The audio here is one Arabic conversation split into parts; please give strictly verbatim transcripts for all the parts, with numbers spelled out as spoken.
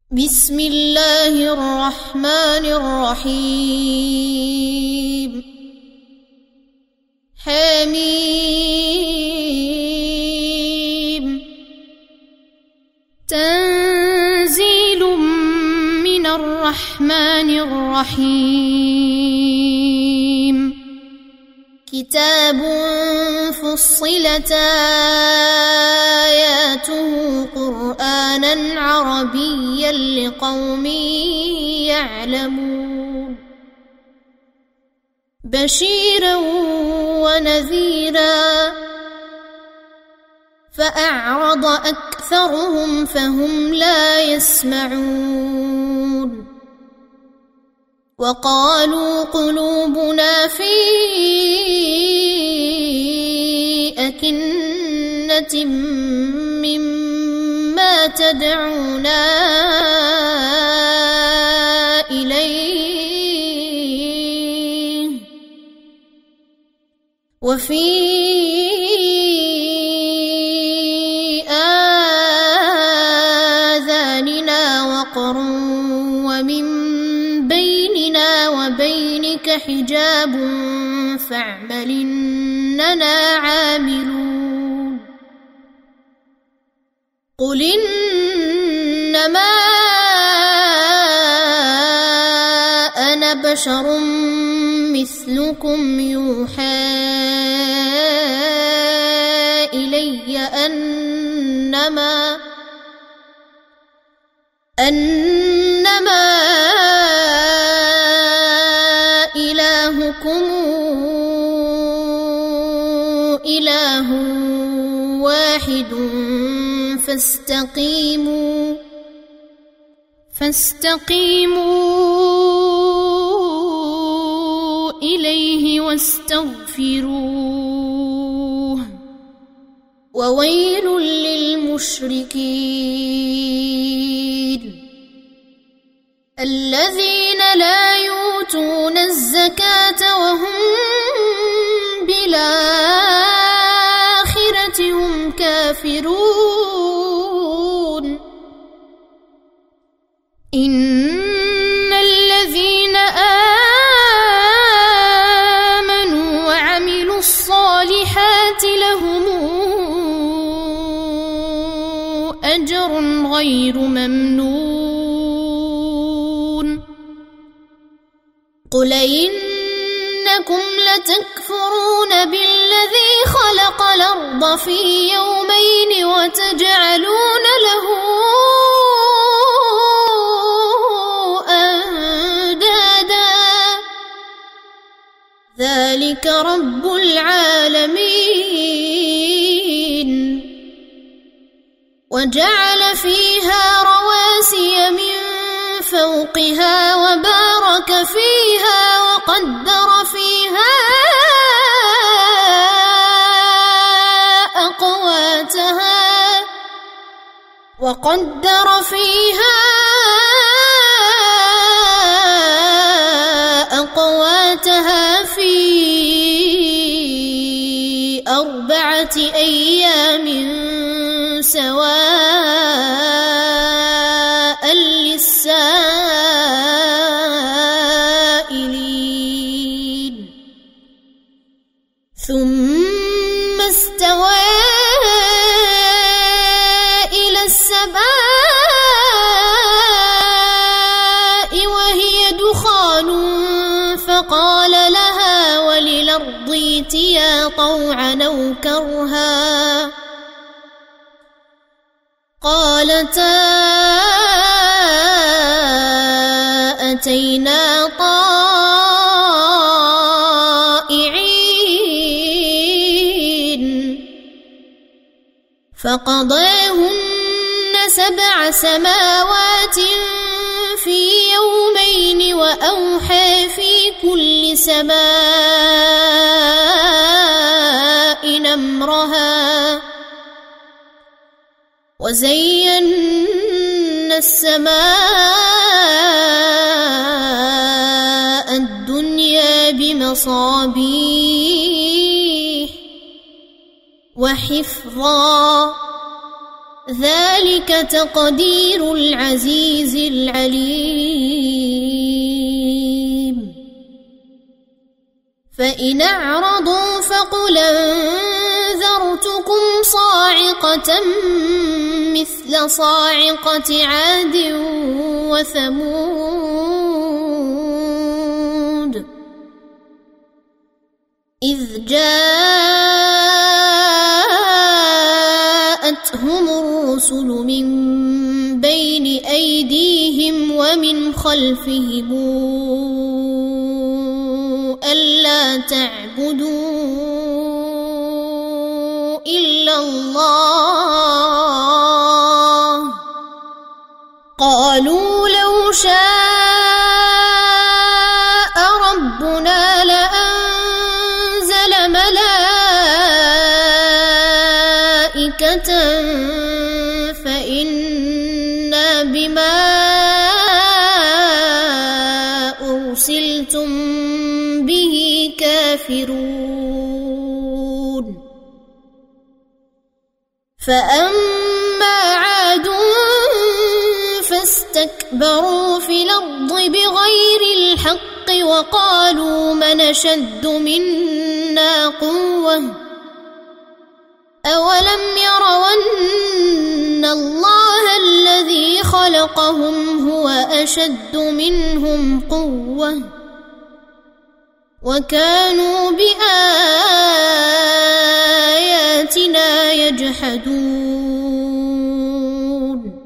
بسم الله الرحمن الرحيم حميم تنزيل من الرحمن الرحيم كتاب فصلت آياته قرآنا عربيا لقوم يعلمون بشيرا ونذيرا فأعرض أكثرهم فهم لا يسمعون وقالوا قلوبنا في أكنة مما تدعونا إليه وفي آذاننا وقر ومن بيننا وبينك حجاب فاعمل إننا عاملون قل إنما أنا بشر مثلكم يوحى إلي أنما أنما إلهكم إله واحد فاستقيموا فاستقيموا إليه واستغفروه وويل للمشركين الذين لا يؤتون الزكاة وهم بالآخرة هم كافرون إن الذين آمنوا وعملوا الصالحات لهم أجر غير ممنون قل إنكم لتكفرون بالذي خلق الأرض في يومين وتجعلون له أندادا ذلك رب العالمين وجعل فيها رواسي من فوقها وبارك فيها وقدر فيها أقواتها وقدر فيها أقواتها في أربعة أيام سواء للسائلين ثم استوى إلى السماء وهي دخان فقال لها وللأرض ائتيا طوعا أو كرها قالتا أتينا طائعين فقضاهن سبع سماوات في يومين وأوحى في كل سماء أمرها وزينا السماء الدنيا بمصابيح وحفظا ذلك تقدير العزيز العليم فإن أعرضوا فقل أنذرتكم صاعقة مثل صاعقة عاد وثمود إذ جاءتهم الرسل من بين أيديهم ومن خلفهم ألا تعبدوا إلا الله قالوا لو شاء ربنا لأنزل ملائكة فإنا بما أرسلتم به كافرون فأما عاد فاستكبروا في الأرض بغير الحق وقالوا من أشد منا قوة أولم يروا أن الله الذي خلقهم هو أشد منهم قوة وكانوا بآياتنا يجحدون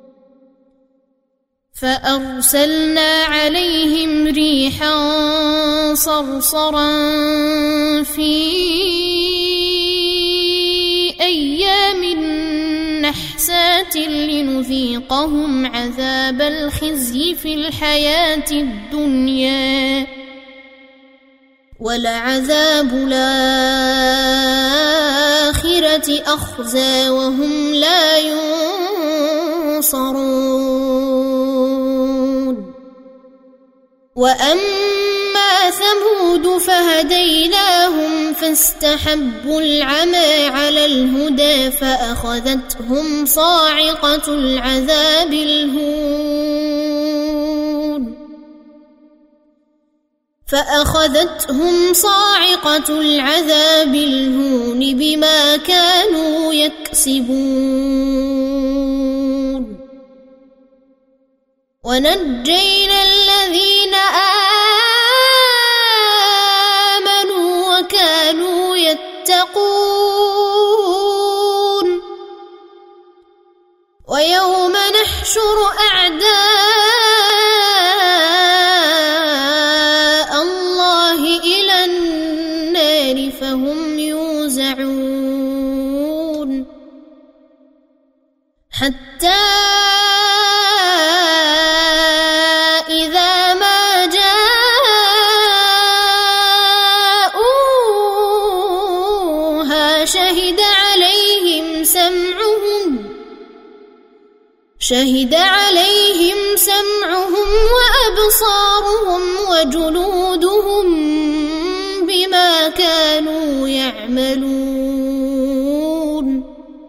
فأرسلنا عليهم ريحا صرصرا في أيام نحسات لنذيقهم عذاب الخزي في الحياة الدنيا ولعذاب الآخرة أخزى وهم لا ينصرون وأما ثمود فهديناهم فاستحبوا العمى على الهدى فأخذتهم صاعقة العذاب الهون فأخذتهم صاعقة العذاب الهون بما كانوا يكسبون ونجينا الذين آمنوا وكانوا يتقون ويوم نحشر أعداء الله إلى النار فهم يوزعون حتى إذا ما جاءوها شهد عليهم سمعهم شهد عليهم سمعهم وأبصارهم وجلودهم بما كانوا يعملون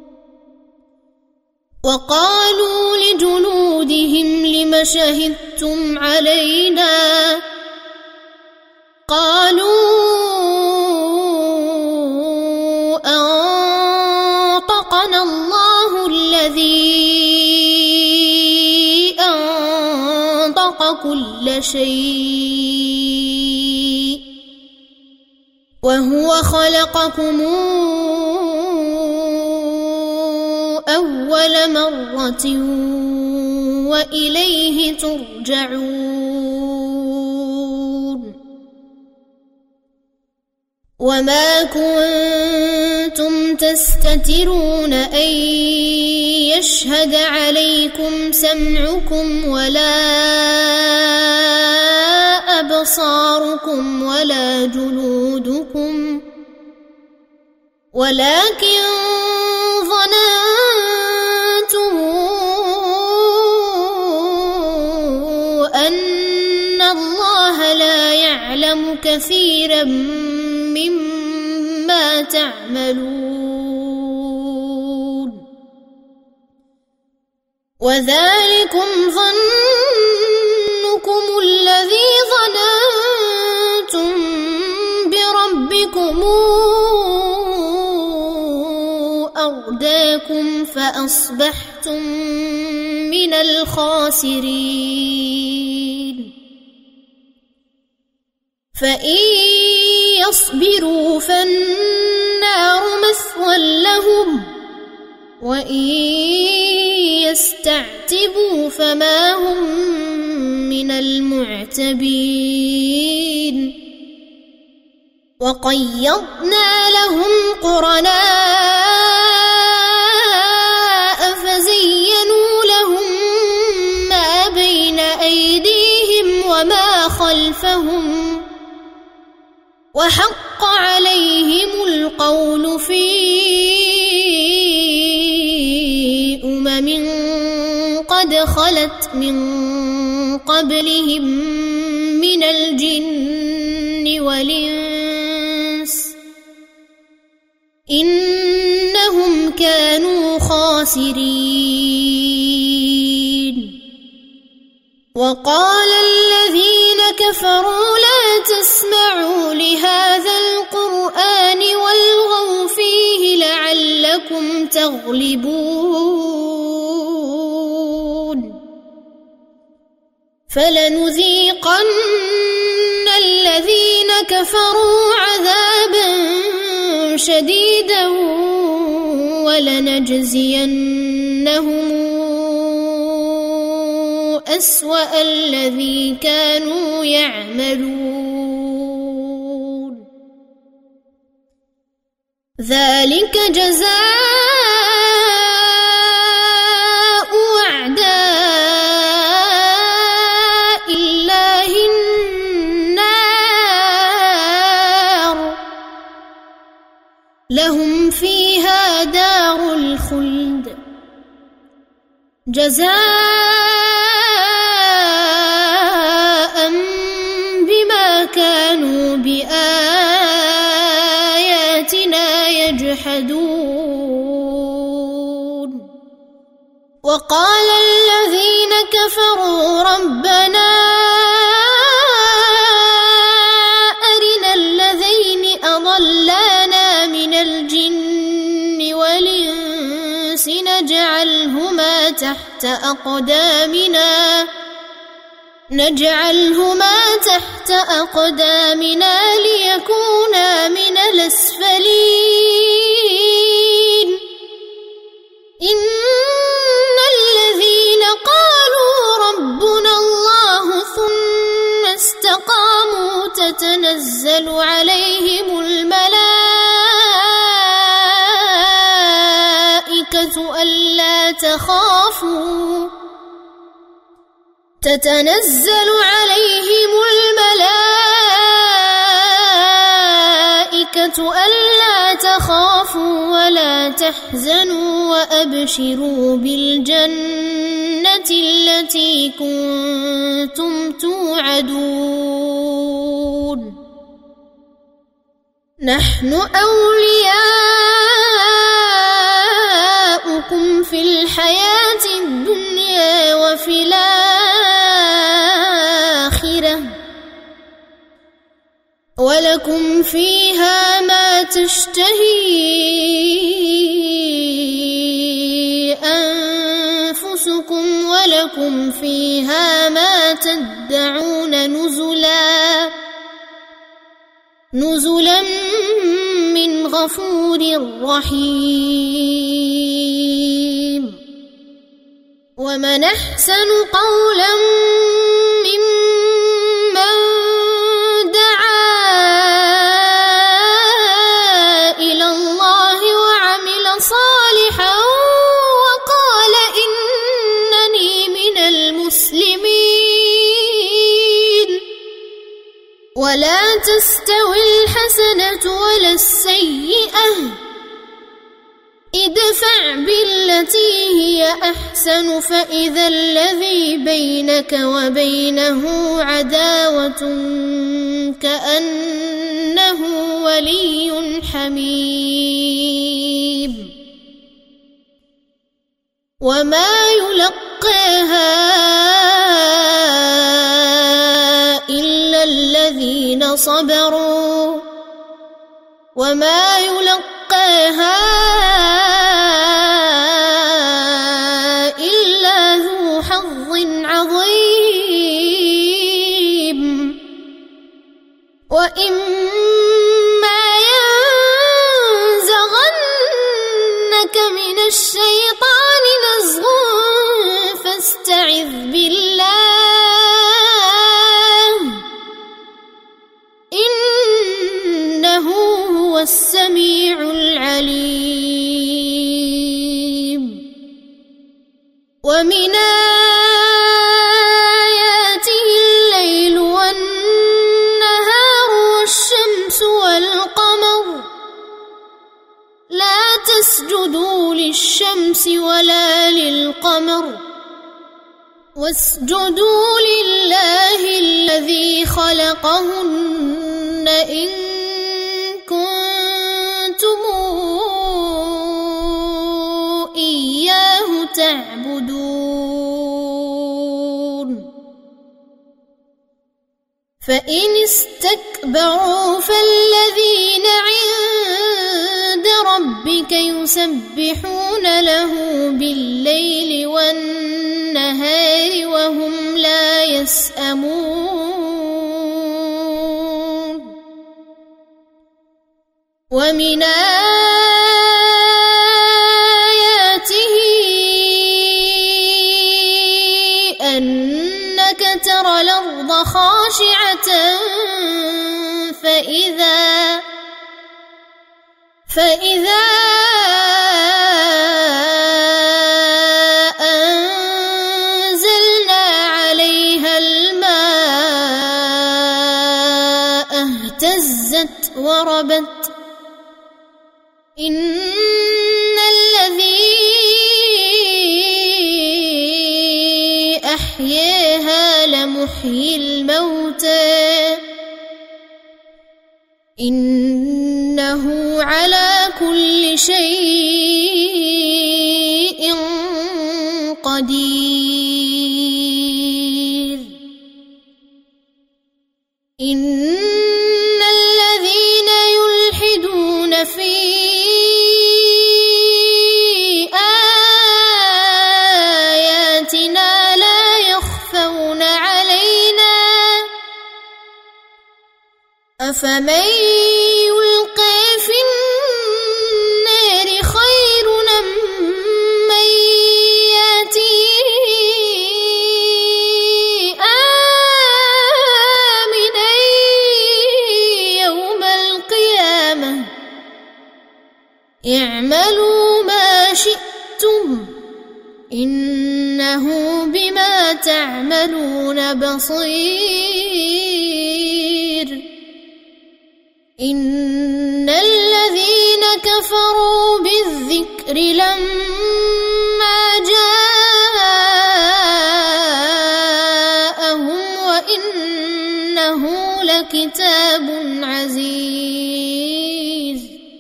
وقالوا لجلودهم لم شهدتم علينا قالوا أنطقنا الله الذي أنطق كل شيء وهو خلقكم أول مرة وإليه ترجعون وما كنتم تستترون أن يشهد عليكم سمعكم ولا أبصاركم ولا جلودكم ولكن ظننتم أن الله لا يعلم كثيرا مما تعملون وذلكم ظنكم الذي ظننتم بربكم أرداكم فأصبحتم من الخاسرين فإن يصبروا فالنار مثوى لهم وإن يستعتبوا فما هم من المعتبين وقيضنا لهم قرناء فزينوا لهم ما بين أيديهم وما خلفهم وحق عليهم القول في أمم قد خلت من قبلهم من الجن والإنس إنهم كانوا خاسرين وقال الذين كفروا لا تسمعوا لهذا القرآن والغوا فيه لعلكم تغلبون فلنذيقن الذين كفروا عذابا شديدا ولنجزينهم أسوأ الذي كانوا يعملون ذلك جزاء أعداء الله النار لهم فيها دار الخلد جزاء بما كانوا بآياتنا يجحدون وقال الذين كفروا ربنا أرنا الذين أضلانا من الجن والإنس نجعلهما تحت أقدامنا نجعلهما تحت أقدامنا ليكونا من الأسفلين إن الذين قالوا ربنا الله ثم استقاموا تتنزل عليهم الملائكة ألا تخافوا تتنزل عليهم الملائكة ألا تخافوا ولا تحزنوا وأبشروا بالجنة التي كنتم توعدون نحن أولياؤكم في الحياة الدنيا وفي الآخرة ولكم فيها ما تشتهي أنفسكم ولكم فيها ما تدعون نزلا نزلا من غفور رحيم ومن أحسن قولا ممن دعا إلى الله وعمل صالحا وقال إنني من المسلمين ولا تستوي الحسنة ولا السيئة ادفع بالتي هي أحسن فإذا الذي بينك وبينه عداوة كأنه ولي حميم وما يلقى يلقاها إلا الذين صبروا وما يلقاها إلا ذو حظ عظيم وإما ينزغنك من الشيطان نزغ فاستعذ بالله إنه هو السميع العليم ومن آياته الليل والنهار والشمس والقمر لا تسجدوا للشمس ولا للقمر واسجدوا لله الذي خلقهن إن كنتم إياه تعبدون فإن استكبروا فالذين عند ربك يسبحون له بالليل والنهار وهم لا يسأمون ومن آياته أنك ترى الأرض خاشعة فإذا فإذا أنزلنا عليها الماء اهتزت وربت إن الذي أحياها لمحيي الموتى إنه على كل شيء قدير إن الذين يلحدون في آياتنا لا يخفون علينا أفمن يلقى في النار خير أم من يأتي آمنا يوم القيامة اعملوا ما شئتم إنه بما تعملون بصير إن الذين كفروا بالذكر لما جاءهم وإنه لكتاب عزيز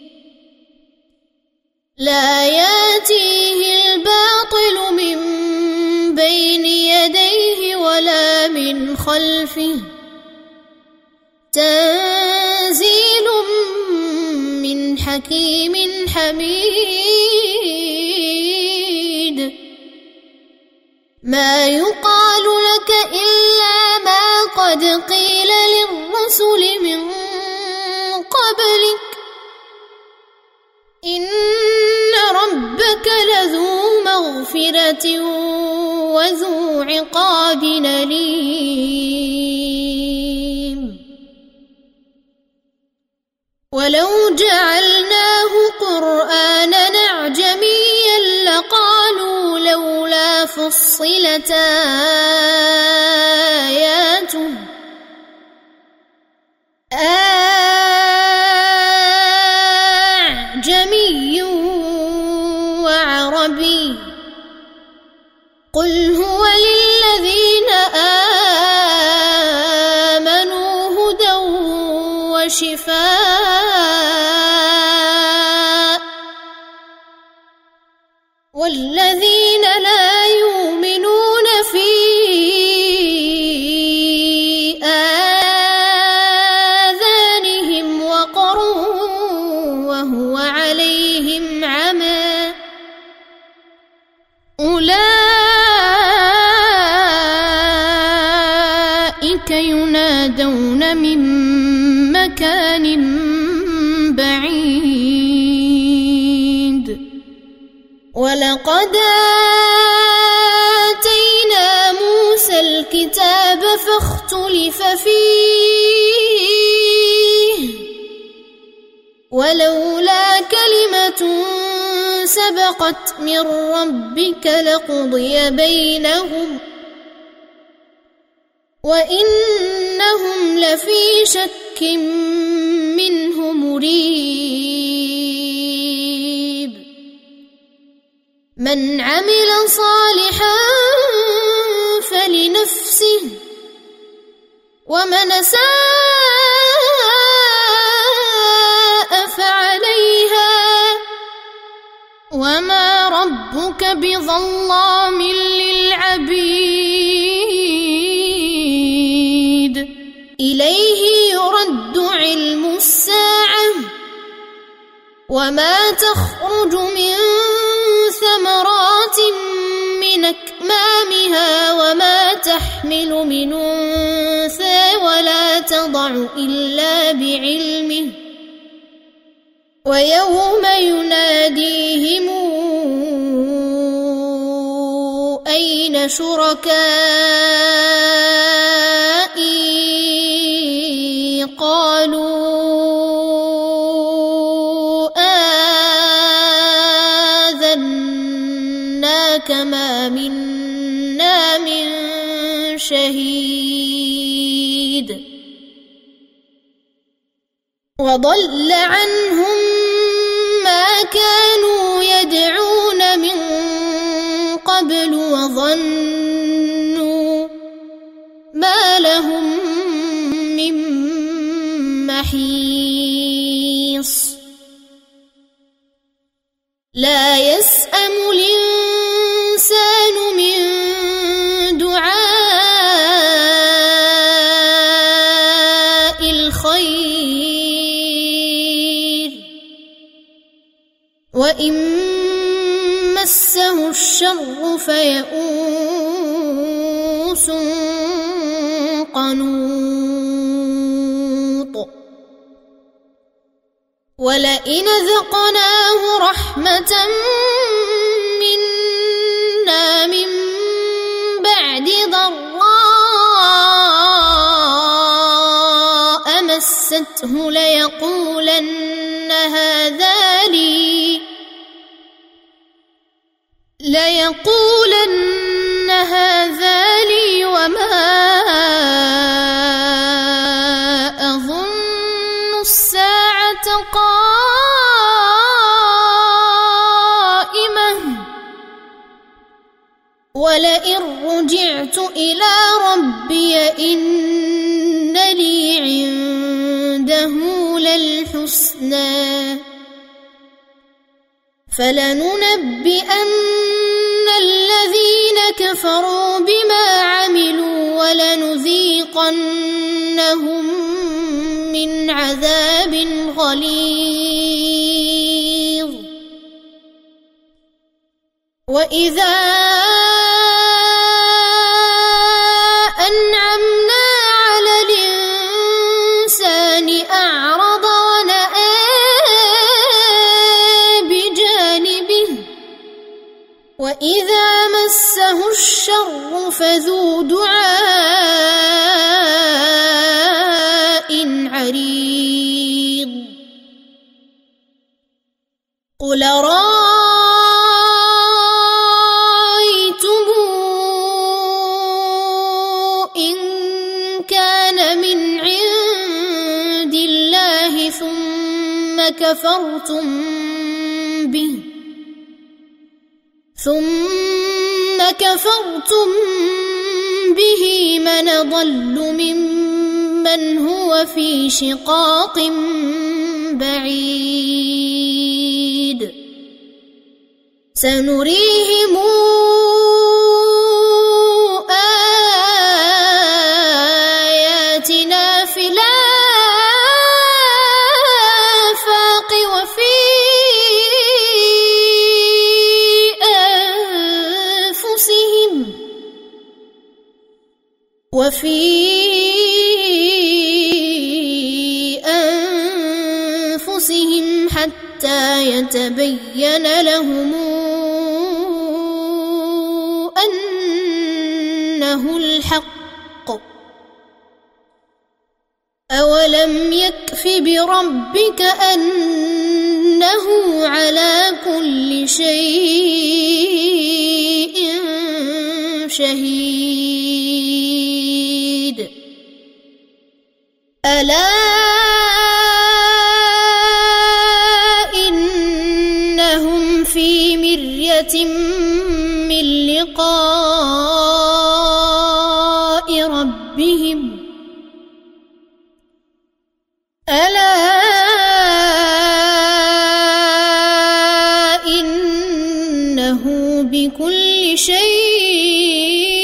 لا يأتيه الباطل من بين يديه ولا من خلفه تنزيل من حكيم حميد ما يقال لك إلا ما قد قيل للرسل من قبلك إن ربك لذو مغفرة وذو عقاب أليم ولو جعلناه قرآنا أعجميا لقالوا لولا فصلت آياته أعجمي وعربي قل هو للذين آمنوا هدى وشفاء والذين لا يؤمنون أولئك ينادون من مكان بعيد ولقد آتينا موسى الكتاب فاختلف فيه ولولا كلمة سبقت من ربك لقضي بينهم وإنهم لفي شك منه مريب من عمل صالحا فلنفسه ومن أساء فعليها وما ربك بظلام للعبيد إليه يرد علم الساعة وما تخرج من ثمرات من أكمامها وما تحمل من أنثى ولا تضع إلا بعلمه ويوم يناديهم أين شركائي قالوا آذناك ما منا من شهيد وضل عنهم ما كانوا يدعون من قبل وظنوا ما لهم من محيص لا يسأم الإنسان من دعاء الخير وإن مسه الشر فيئوس قنوط ولئن ذقناه رحمة منا من بعد ضراء مسته ليقولن هذا لي ليقولن هذا لي وما أظن الساعة قائمة ولئن رجعت إلى ربي إن لي عنده للحسنى فلننبئن الذين كفروا بما عملوا ولنذيقنهم من عذاب غليظ وإذا أنعمنا على الإنسان أعرض ونأى بجانبه وإذا مسه الشر فذو دعاء عريض قل رأيتم إن كان من عند الله ثم كفرتم به ثم كفرتم به من ضل ممن هو في شقاق بعيد سنريهم آياتنا في الآفاق وفي أنفسهم وفي حتى يتبين لهم أنه الحق. أولم يكف بربك أنه على كل شيء شهيد. ألا إنهم في مرية من لقاء ربهم ألا إنه بكل شيء